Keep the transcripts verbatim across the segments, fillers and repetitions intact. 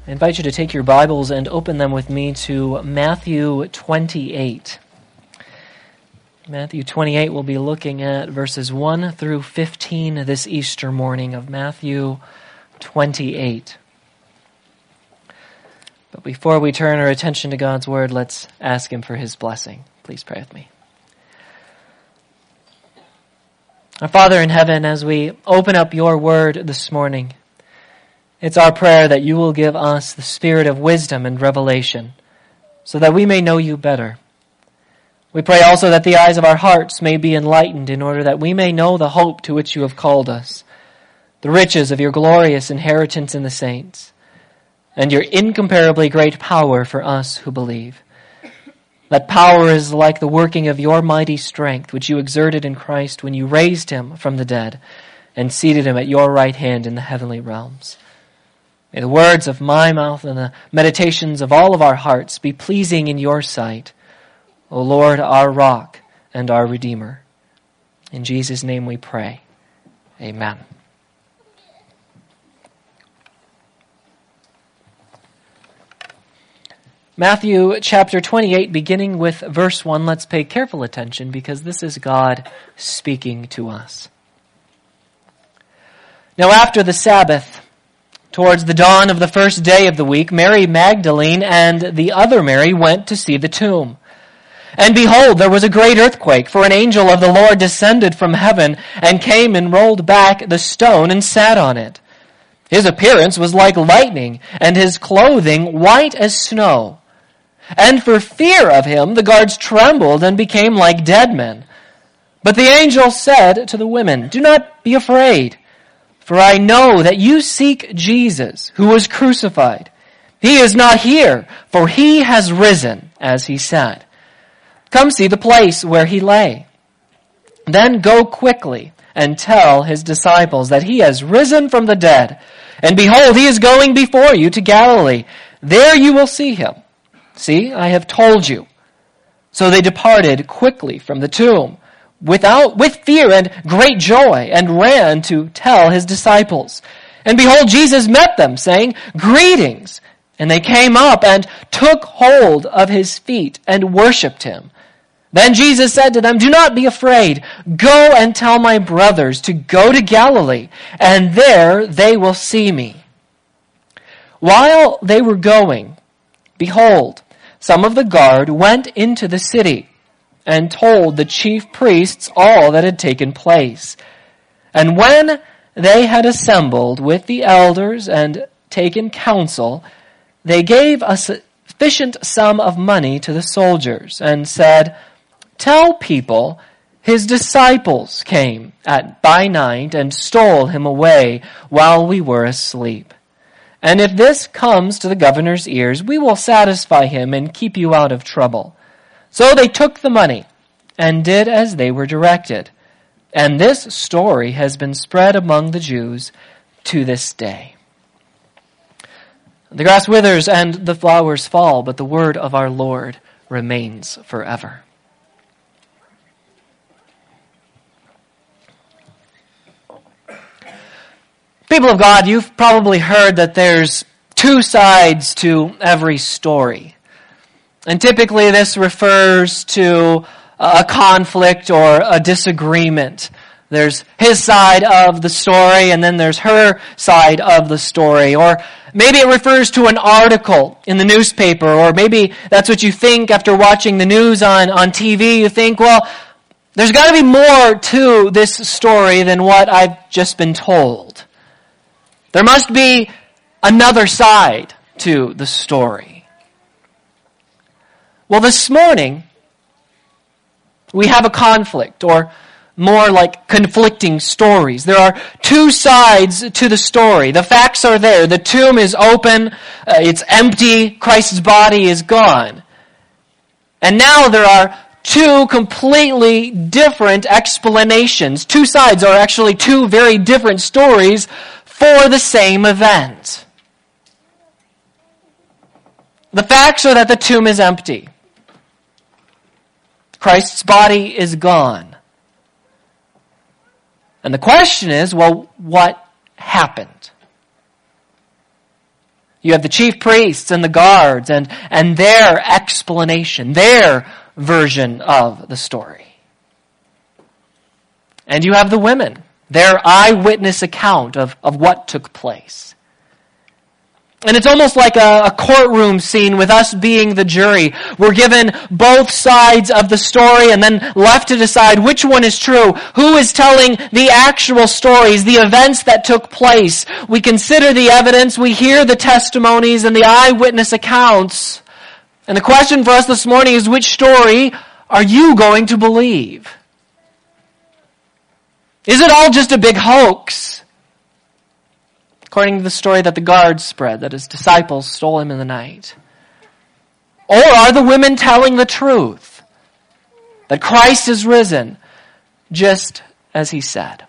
I invite you to take your Bibles and open them with me to Matthew twenty-eight. Matthew twenty-eight, we'll be looking at verses one through fifteen this Easter morning of Matthew twenty-eight. But before we turn our attention to God's Word, let's ask Him for His blessing. Please pray with me. Our Father in heaven, as we open up your Word this morning, it's our prayer that you will give us the spirit of wisdom and revelation so that we may know you better. We pray also that the eyes of our hearts may be enlightened in order that we may know the hope to which you have called us, the riches of your glorious inheritance in the saints, and your incomparably great power for us who believe. That power is like the working of your mighty strength, which you exerted in Christ when you raised him from the dead and seated him at your right hand in the heavenly realms. May the words of my mouth and the meditations of all of our hearts be pleasing in your sight, O Lord, our rock and our Redeemer. In Jesus' name we pray. Amen. Matthew chapter twenty-eight, beginning with verse one. Let's pay careful attention because this is God speaking to us. Now after the Sabbath, towards the dawn of the first day of the week, Mary Magdalene and the other Mary went to see the tomb. And behold, there was a great earthquake, for an angel of the Lord descended from heaven and came and rolled back the stone and sat on it. His appearance was like lightning, and his clothing white as snow. And for fear of him, the guards trembled and became like dead men. But the angel said to the women, "Do not be afraid. For I know that you seek Jesus, who was crucified. He is not here, for he has risen, as he said. Come see the place where he lay. Then go quickly and tell his disciples that he has risen from the dead. And behold, he is going before you to Galilee. There you will see him. See, I have told you." So they departed quickly from the tomb, without with fear and great joy, and ran to tell his disciples. And behold, Jesus met them, saying, "Greetings." And they came up and took hold of his feet and worshipped him. Then Jesus said to them, "Do not be afraid. Go and tell my brothers to go to Galilee, and there they will see me." While they were going, behold, some of the guard went into the city and told the chief priests all that had taken place. And when they had assembled with the elders and taken counsel, they gave a sufficient sum of money to the soldiers and said, "Tell people his disciples came at by night and stole him away while we were asleep. And if this comes to the governor's ears, we will satisfy him and keep you out of trouble." So they took the money and did as they were directed. And this story has been spread among the Jews to this day. The grass withers and the flowers fall, but the word of our Lord remains forever. People of God, you've probably heard that there's two sides to every story. And typically this refers to a conflict or a disagreement. There's his side of the story and then there's her side of the story. Or maybe it refers to an article in the newspaper, or maybe that's what you think after watching the news on, on T V. You think, well, there's got to be more to this story than what I've just been told. There must be another side to the story. Well, this morning, we have a conflict, or more like conflicting stories. There are two sides to the story. The facts are there. The tomb is open. Uh, it's empty. Christ's body is gone. And now there are two completely different explanations. Two sides are actually two very different stories for the same event. The facts are that the tomb is empty. Christ's body is gone. And the question is, well, what happened? You have the chief priests and the guards and, and their explanation, their version of the story. And you have the women, their eyewitness account of, of what took place. And it's almost like a, a courtroom scene with us being the jury. We're given both sides of the story and then left to decide which one is true. Who is telling the actual stories, the events that took place? We consider the evidence, we hear the testimonies and the eyewitness accounts. And the question for us this morning is, which story are you going to believe? Is it all just a big hoax? According to the story that the guards spread, that his disciples stole him in the night. Or are the women telling the truth? That Christ is risen, just as he said.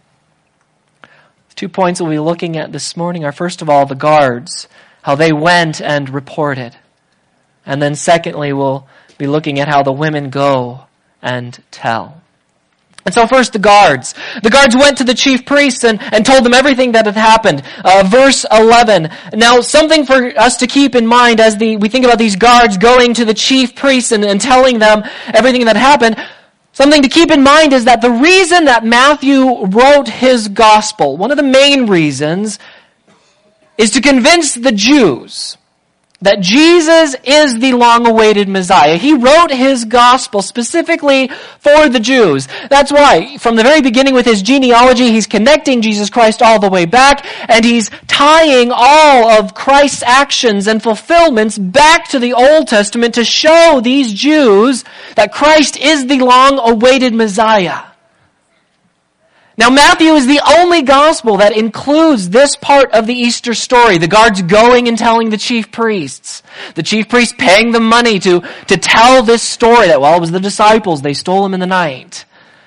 Two points we'll be looking at this morning are, first of all, the guards, how they went and reported. And then secondly, we'll be looking at how the women go and tell. And so first, the guards. The guards went to the chief priests and, and told them everything that had happened. Uh, verse eleven. Now, something for us to keep in mind as the, we think about these guards going to the chief priests and, and telling them everything that happened. Something to keep in mind is that the reason that Matthew wrote his gospel, one of the main reasons, is to convince the Jews that Jesus is the long-awaited Messiah. He wrote his gospel specifically for the Jews. That's why, from the very beginning with his genealogy, he's connecting Jesus Christ all the way back, and he's tying all of Christ's actions and fulfillments back to the Old Testament to show these Jews that Christ is the long-awaited Messiah. Now, Matthew is the only gospel that includes this part of the Easter story. The guards going and telling the chief priests. The chief priests paying them money to, to tell this story that, well, it was the disciples. They stole him in the night.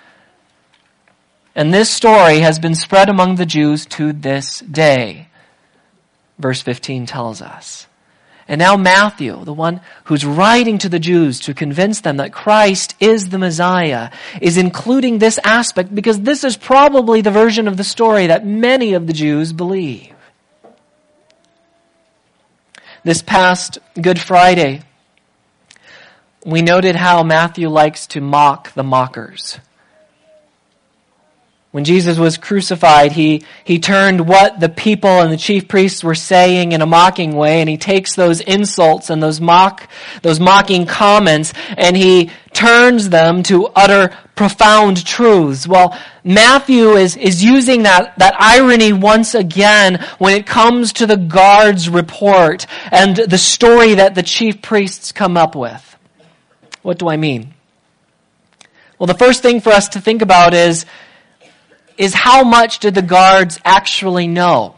And this story has been spread among the Jews to this day. Verse fifteen tells us. And now Matthew, the one who's writing to the Jews to convince them that Christ is the Messiah, is including this aspect because this is probably the version of the story that many of the Jews believe. This past Good Friday, we noted how Matthew likes to mock the mockers. When Jesus was crucified, he, he turned what the people and the chief priests were saying in a mocking way, and he takes those insults and those mock, those mocking comments, and he turns them to utter profound truths. Well, Matthew is, is using that, that irony once again when it comes to the guards' report and the story that the chief priests come up with. What do I mean? Well, the first thing for us to think about is is how much did the guards actually know?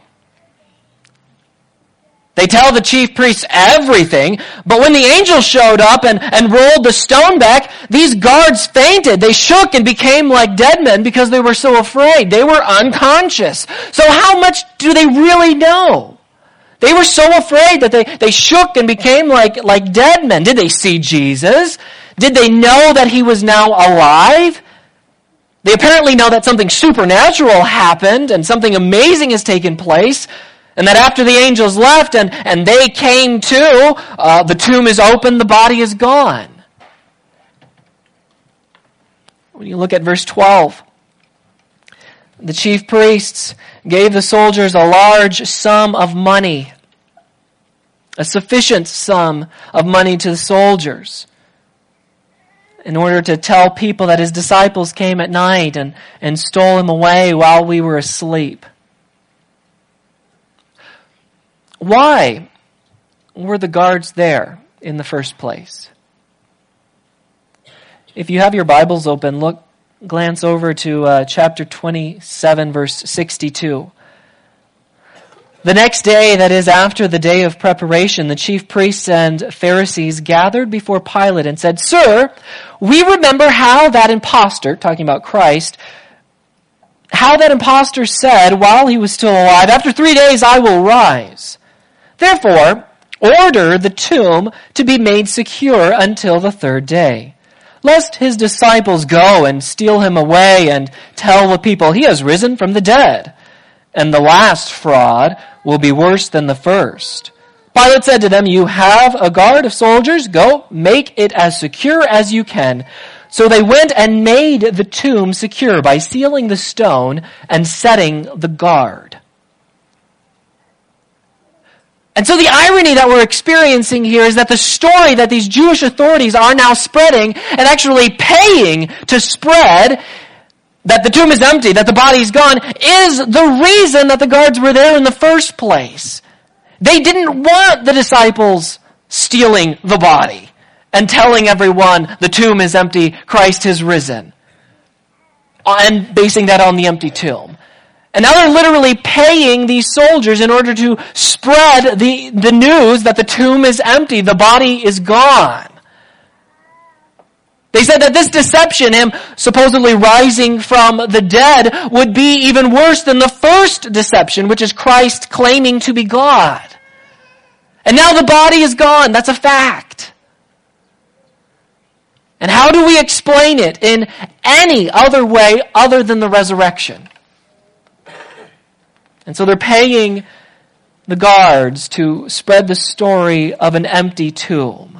They tell the chief priests everything, but when the angel showed up and, and rolled the stone back, these guards fainted. They shook and became like dead men because they were so afraid. They were unconscious. So how much do they really know? They were so afraid that they, they shook and became like, like dead men. Did they see Jesus? Did they know that he was now alive? They apparently know that something supernatural happened and something amazing has taken place, and that after the angels left and, and they came to, uh, the tomb is open, the body is gone. When you look at verse twelve, the chief priests gave the soldiers a large sum of money, a sufficient sum of money to the soldiers, in order to tell people that his disciples came at night and, and stole him away while we were asleep. Why were the guards there in the first place? If you have your Bibles open, look, glance over to uh, chapter twenty-seven, verse sixty-two. The next day, that is after the day of preparation, the chief priests and Pharisees gathered before Pilate and said, "Sir, we remember how that impostor," talking about Christ, "how that impostor said while he was still alive, 'After three days I will rise.' Therefore, order the tomb to be made secure until the third day, lest his disciples go and steal him away and tell the people, 'He has risen from the dead.' And the last fraud will be worse than the first. Pilate said to them, "You have a guard of soldiers. Go, make it as secure as you can." So they went and made the tomb secure by sealing the stone and setting the guard. And so the irony that we're experiencing here is that the story that these Jewish authorities are now spreading and actually paying to spread, that the tomb is empty, that the body's gone, is the reason that the guards were there in the first place. They didn't want the disciples stealing the body and telling everyone the tomb is empty, Christ has risen, and basing that on the empty tomb. And now they're literally paying these soldiers in order to spread the, the news that the tomb is empty, the body is gone. They said that this deception, him supposedly rising from the dead, would be even worse than the first deception, which is Christ claiming to be God. And now the body is gone. That's a fact. And how do we explain it in any other way other than the resurrection? And so they're paying the guards to spread the story of an empty tomb.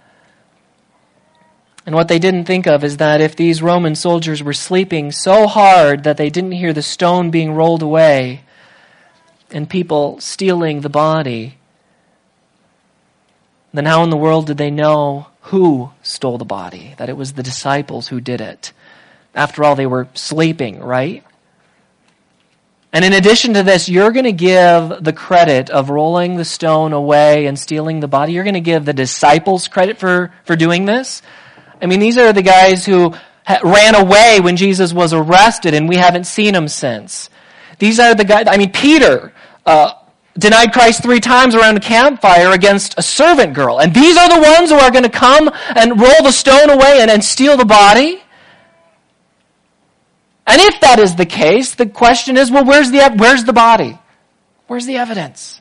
And what they didn't think of is that if these Roman soldiers were sleeping so hard that they didn't hear the stone being rolled away and people stealing the body, then how in the world did they know who stole the body? That it was the disciples who did it. After all, they were sleeping, right? And in addition to this, you're going to give the credit of rolling the stone away and stealing the body, you're going to give the disciples credit for, for doing this? I mean, these are the guys who ha- ran away when Jesus was arrested, and we haven't seen them since. These are the guys, I mean, Peter uh, denied Christ three times around a campfire against a servant girl. And these are the ones who are going to come and roll the stone away and, and steal the body? And if that is the case, the question is, well, where's the, where's the body? Where's the evidence?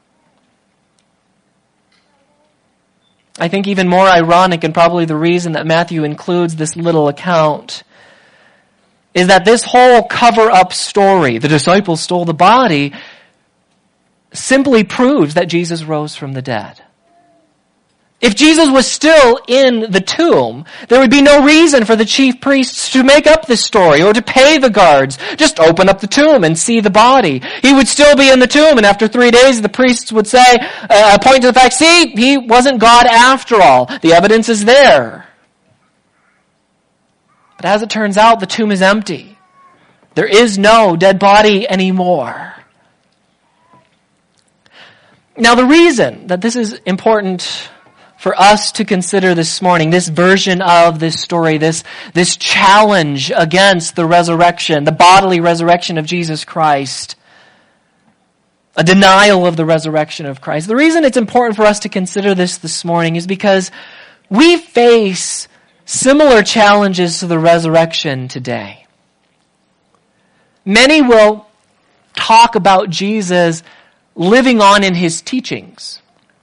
I think even more ironic, and probably the reason that Matthew includes this little account, is that this whole cover-up story, the disciples stole the body, simply proves that Jesus rose from the dead. If Jesus was still in the tomb, there would be no reason for the chief priests to make up this story or to pay the guards. Just open up the tomb and see the body. He would still be in the tomb, and after three days the priests would say, uh, point to the fact, see, he wasn't God after all. The evidence is there. But as it turns out, the tomb is empty. There is no dead body anymore. Now the reason that this is important for us to consider this morning, this version of this story, this, this challenge against the resurrection, the bodily resurrection of Jesus Christ, a denial of the resurrection of Christ. The reason it's important for us to consider this this morning is because we face similar challenges to the resurrection today. Many will talk about Jesus living on in his teachings,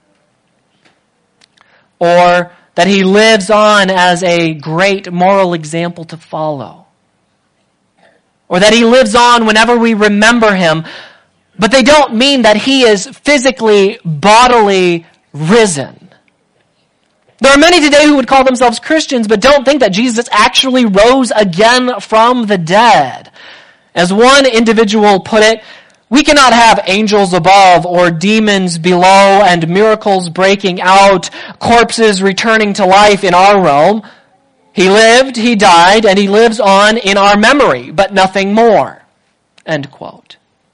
or that he lives on as a great moral example to follow, or that he lives on whenever we remember him, but they don't mean that he is physically, bodily risen. There are many today who would call themselves Christians, but don't think that Jesus actually rose again from the dead. As one individual put it, we cannot have angels above or demons below and miracles breaking out, corpses returning to life in our realm. He lived, he died, and he lives on in our memory, but nothing more. End quote.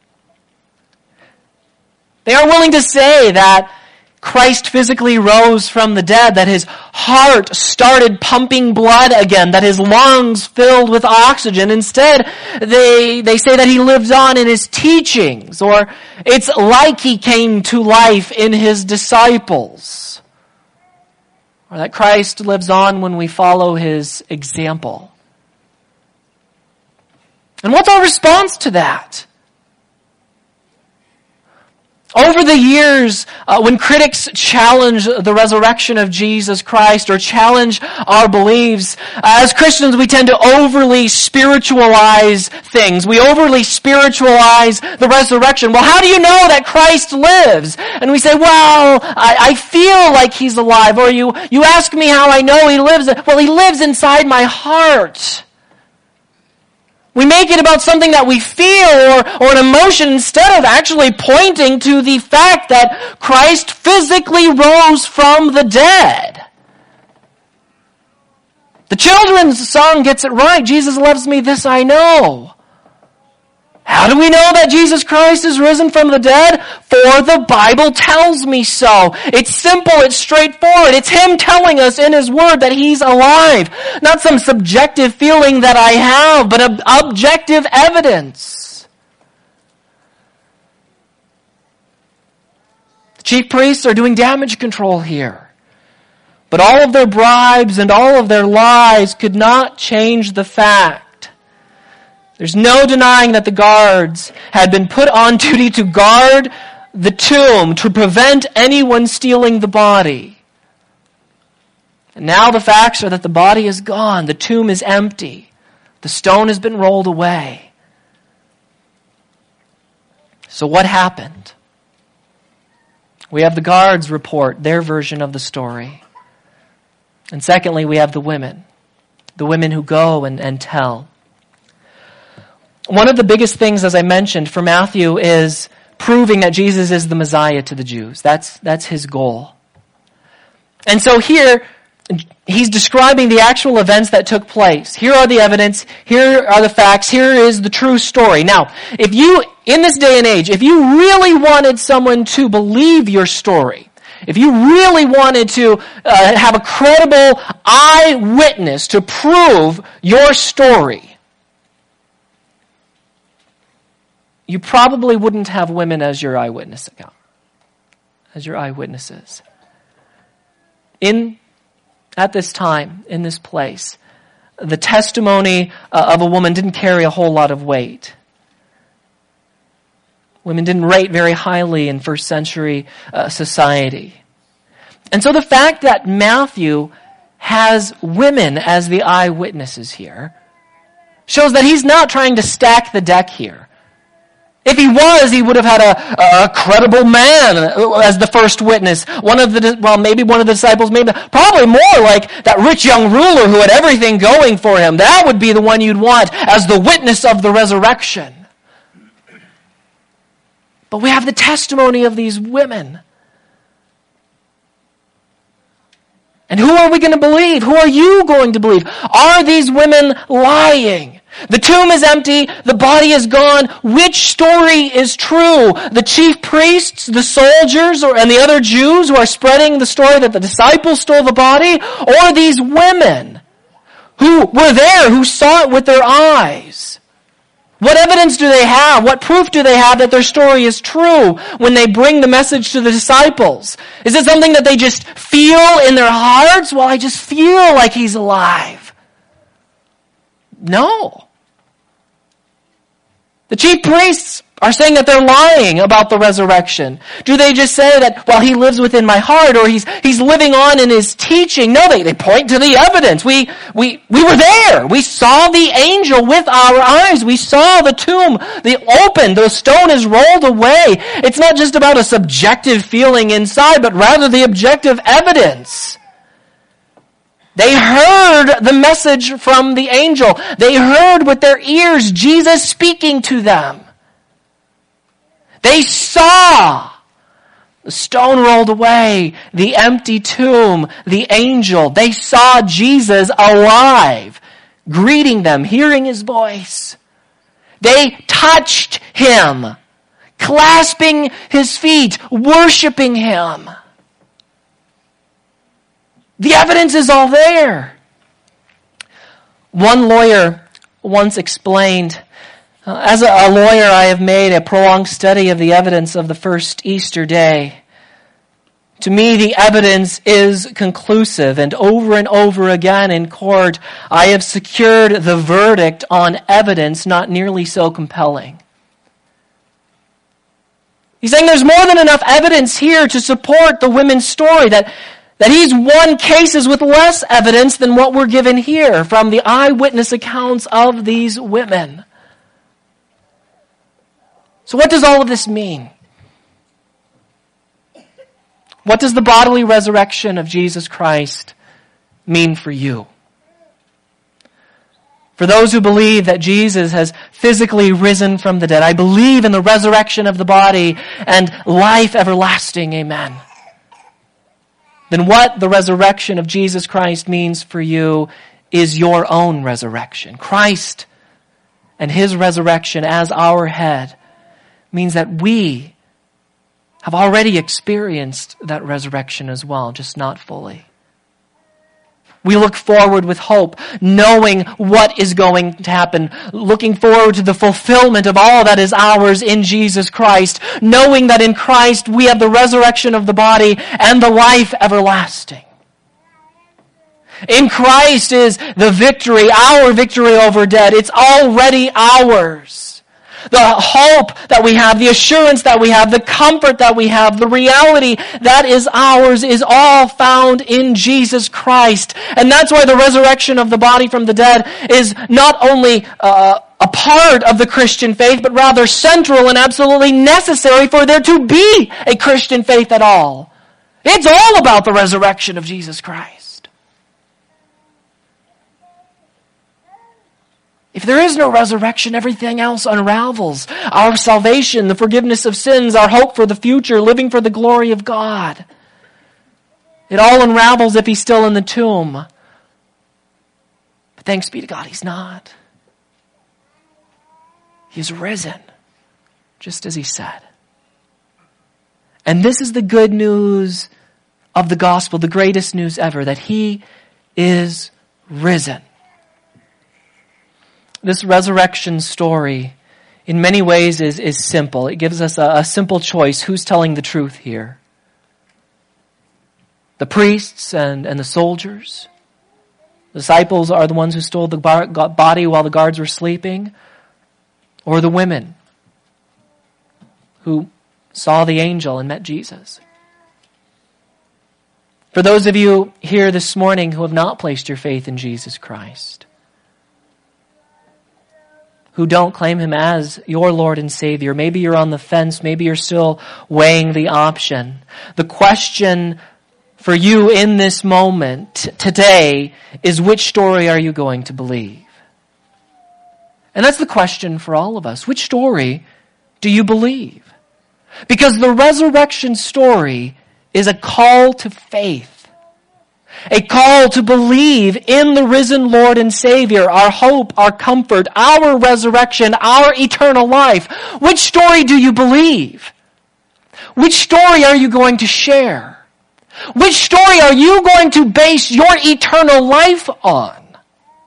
They are willing to say that Christ physically rose from the dead, that his heart started pumping blood again, that his lungs filled with oxygen. Instead, they, they say that he lives on in his teachings, or it's like he came to life in his disciples, or that Christ lives on when we follow his example. And what's our response to that? Over the years, uh, when critics challenge the resurrection of Jesus Christ or challenge our beliefs, uh, as Christians we tend to overly spiritualize things. We overly spiritualize the resurrection. Well, how do you know that Christ lives? And we say, well, I, I feel like He's alive. Or you, you ask me how I know He lives. Well, He lives inside my heart. We make it about something that we feel or, or an emotion instead of actually pointing to the fact that Christ physically rose from the dead. The children's song gets it right. Jesus loves me, this I know. How do we know that Jesus Christ is risen from the dead? For the Bible tells me so. It's simple, it's straightforward. It's Him telling us in His Word that He's alive. Not some subjective feeling that I have, but ob- objective evidence. The chief priests are doing damage control here. But all of their bribes and all of their lies could not change the fact. There's no denying that the guards had been put on duty to guard the tomb to prevent anyone stealing the body. And now the facts are that the body is gone. The tomb is empty. The stone has been rolled away. So what happened? We have the guards report their version of the story. And secondly, we have the women. The women who go and, and tell. One of the biggest things, as I mentioned, for Matthew is proving that Jesus is the Messiah to the Jews. That's, that's his goal. And so here, he's describing the actual events that took place. Here are the evidence. Here are the facts. Here is the true story. Now, if you, in this day and age, if you really wanted someone to believe your story, if you really wanted to uh, have a credible eyewitness to prove your story, you probably wouldn't have women as your eyewitness account, as your eyewitnesses. In, at this time, in this place, the testimony uh, of a woman didn't carry a whole lot of weight. Women didn't rate very highly in first century uh, society. And so the fact that Matthew has women as the eyewitnesses here shows that he's not trying to stack the deck here. If he was, he would have had a, a credible man as the first witness. One of the, well, maybe one of the disciples, maybe, probably more like that rich young ruler who had everything going for him. That would be the one you'd want as the witness of the resurrection. But we have the testimony of these women. And who are we going to believe? Who are you going to believe? Are these women lying? The tomb is empty. The body is gone. Which story is true? The chief priests, the soldiers, or, and the other Jews who are spreading the story that the disciples stole the body? Or these women who were there, who saw it with their eyes? What evidence do they have? What proof do they have that their story is true when they bring the message to the disciples? Is it something that they just feel in their hearts? Well, I just feel like He's alive. No. The chief priests are saying that they're lying about the resurrection. Do they just say that, well, He lives within my heart, or he's he's living on in His teaching? No, they, they point to the evidence. We we we were there. We saw the angel with our eyes. We saw the tomb, the open, the stone is rolled away. It's not just about a subjective feeling inside, but rather the objective evidence. They heard the message from the angel. They heard with their ears Jesus speaking to them. They saw the stone rolled away, the empty tomb, the angel. They saw Jesus alive, greeting them, hearing His voice. They touched Him, clasping His feet, worshiping Him. The evidence is all there. One lawyer once explained, uh, as a, a lawyer I have made a prolonged study of the evidence of the first Easter day. To me, the evidence is conclusive, and over and over again in court, I have secured the verdict on evidence not nearly so compelling. He's saying there's more than enough evidence here to support the women's story, that, that he's won cases with less evidence than what we're given here from the eyewitness accounts of these women. So what does all of this mean? What does the bodily resurrection of Jesus Christ mean for you? For those who believe that Jesus has physically risen from the dead, I believe in the resurrection of the body and life everlasting, amen. Then what the resurrection of Jesus Christ means for you is your own resurrection. Christ and his resurrection as our head means that we have already experienced that resurrection as well, just not fully. We look forward with hope, knowing what is going to happen, looking forward to the fulfillment of all that is ours in Jesus Christ, knowing that in Christ we have the resurrection of the body and the life everlasting. In Christ is the victory, our victory over death. It's already ours. The hope that we have, the assurance that we have, the comfort that we have, the reality that is ours is all found in Jesus Christ. And that's why the resurrection of the body from the dead is not only uh, a part of the Christian faith, but rather central and absolutely necessary for there to be a Christian faith at all. It's all about the resurrection of Jesus Christ. If there is no resurrection, everything else unravels. Our salvation, the forgiveness of sins, our hope for the future, living for the glory of God. It all unravels if he's still in the tomb. But thanks be to God, he's not. He's risen, just as he said. And this is the good news of the gospel, the greatest news ever, that he is risen. This resurrection story, in many ways, is, is simple. It gives us a, a simple choice. Who's telling the truth here? The priests and, and the soldiers? The disciples are the ones who stole the bar, body while the guards were sleeping? Or the women who saw the angel and met Jesus? For those of you here this morning who have not placed your faith in Jesus Christ, who don't claim him as your Lord and Savior. Maybe you're on the fence. Maybe you're still weighing the option. The question for you in this moment today is, which story are you going to believe? And that's the question for all of us. Which story do you believe? Because the resurrection story is a call to faith. A call to believe in the risen Lord and Savior, our hope, our comfort, our resurrection, our eternal life. Which story do you believe? Which story are you going to share? Which story are you going to base your eternal life on?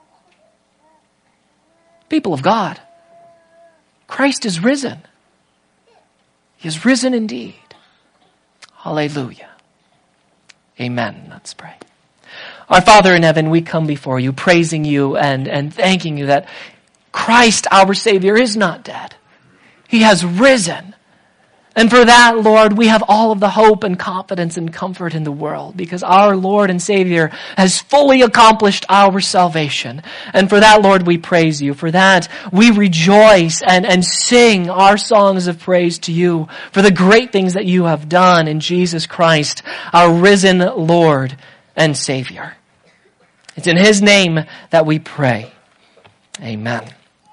People of God, Christ is risen. He is risen indeed. Hallelujah. Amen. Let's pray. Our Father in heaven, we come before you, praising you and, and thanking you that Christ, our Savior, is not dead. He has risen. And for that, Lord, we have all of the hope and confidence and comfort in the world, because our Lord and Savior has fully accomplished our salvation. And for that, Lord, we praise you. For that, we rejoice and, and sing our songs of praise to you for the great things that you have done in Jesus Christ, our risen Lord and Savior. It's in his name that we pray. Amen.